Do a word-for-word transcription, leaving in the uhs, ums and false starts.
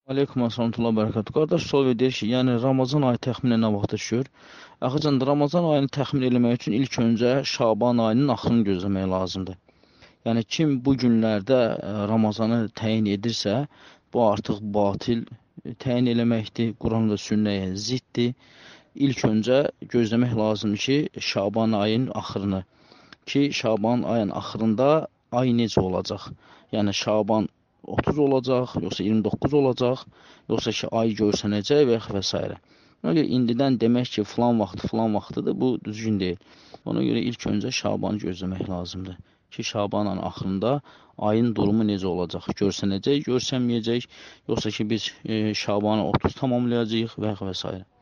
Aleykum assalamtullah bərəkət. Qardaş sual deyir ki, yəni Ramazan ayı təxminən nə vaxta düşür? Axıcan Ramazan ayını təxmin eləmək üçün ilk öncə Şaban ayının axırını gözləmək lazımdır. Yəni kim bu günlərdə ə, Ramazanı təyin edirsə, bu artıq batil ə, təyin eləməkdir, Quran və sünnəyə ziddir. İlk öncə gözləmək lazımdır ki, Şaban ayının axırını ki, Şaban ayının axırında ay necə olacaq? Yəni Şaban otuz olacaq, yoxsa iyirmi doqquz olacaq, yoxsa ki, ay görsənəcək və və s. Ona görə indidən demək ki, filan vaxtı, filan vaxtıdır, bu düzgün deyil. Ona görə ilk öncə Şabanı gözləmək lazımdır ki, Şabanın axırında ayın durumu necə olacaq? Görsənəcək, görsənməyəcək, yoxsa ki, biz e, Şabanı otuz tamamlayacağıq və və s.